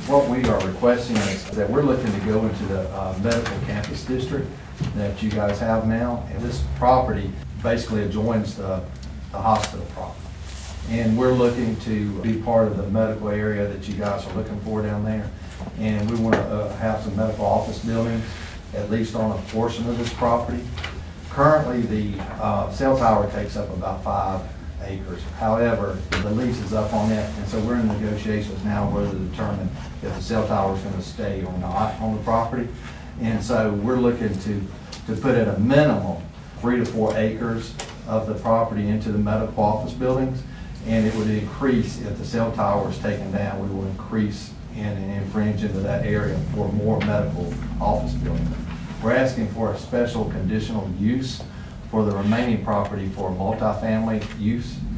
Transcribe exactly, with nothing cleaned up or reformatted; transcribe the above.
What we are requesting is that we're looking to go into the uh, medical campus district that you guys have now. And this property basically adjoins the, the hospital property. And we're looking to be part of the medical area that you guys are looking for down there. And we want to uh, have some medical office buildings, at least on a portion of this property. Currently, the uh, cell tower takes up about five acres. However, the lease is up on it, and so we're in negotiations now whether to determine if the cell tower is going to stay or not on the property. And so we're looking to, to put at a minimum three to four acres of the property into the medical office buildings, and it would increase if the cell tower is taken down. We will increase and infringe into that area for more medical office buildings. We're asking for a special conditional use for the remaining property for multifamily use.